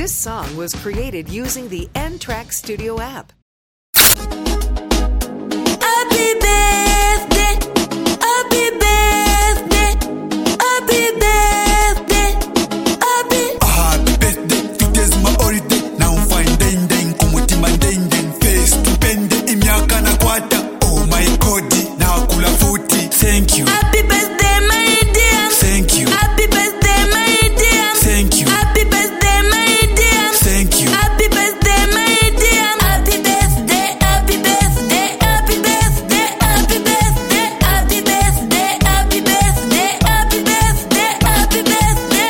This song was created using the N-Track Studio app. Happy birthday, happy birthday, happy birthday, happy birthday. Today's my holiday. Now I'm fine, den kumutima den face tupende imyaka na kwata. Oh my God, now kula futi. Thank you. Happy birthday, my dear. Thank you. Happy birthday, my dear. Thank you. Happy birthday, my dear. Thank you. Happy birthday, my dear. Happy birthday, happy birthday, happy birthday, happy birthday, happy birthday, happy birthday, happy birthday, happy birthday.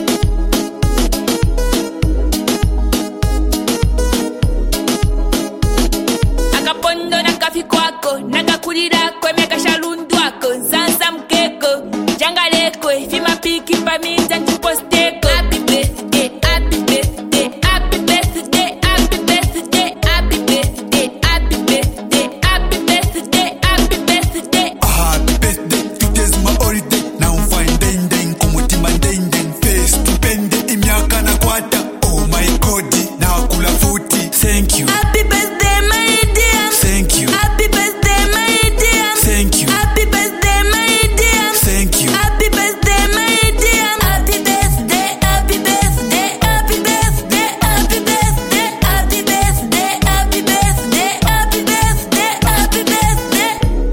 Akapondo nakafikwako nakakulira kwe mekashalundwako nsansa mkeko jangaleko ifima piki pamita ntiposteko. Happy birthday, happy birthday, happy birthday, happy birthday, happy birthday, happy birthday, happy birthday, happy birthday. Happy birthday. Today's my holiday. Now I'm fine, den kumutima den face tupende imyaka na kwata. Oh my God, now kula futi. Thank you. Happy birthday, my dear. Thank you. Happy birthday, my dear. Thank you. Happy birthday, my dear. Thank you. Happy birthday, my dear. Happy birthday, happy birthday, happy birthday, happy birthday, happy birthday, happy birthday, happy birthday, happy birthday.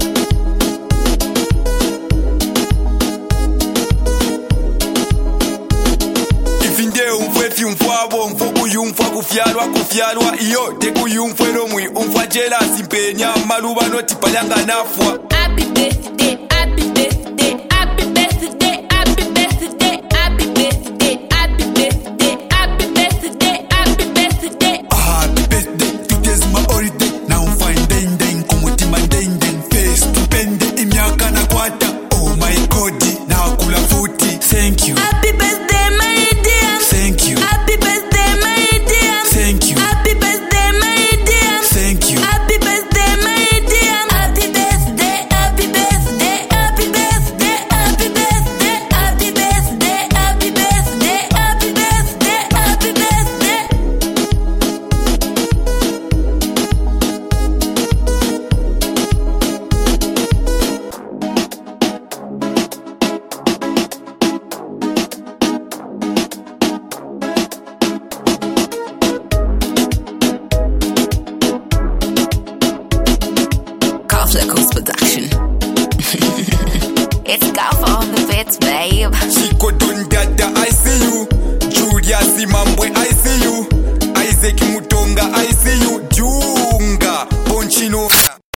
Ifinde umfwe fyumfwabo mfuku yumfwa kufyalwa iyo teku yumfwero mwi umfwa jealous mpenya maluba noti palyanga nafwa. Happy birthday, happy birthday, happy birthday, happy birthday, happy birthday, happy birthday, happy birthday, happy birthday. Happy birthday. Today's my holiday. Now I'm fine, den kumutima den face tupende imyaka na kwata. Oh my God, now kula futi. Thank you. Happy birthday, my dear. Thank you. Happy birthday, my dear. Thank you. Happy birthday, my dear. Thank you. Happy birthday, my dear. Happy birthday, happy birthday, happy birthday, happy birthday, happy birthday, happy birthday, happy birthday, happy birthday. Golf Coast Production. It's golf on the bits, babe. Chico Don Dada, I see you. Julia Simambwe, I see you. Isaac Mutu.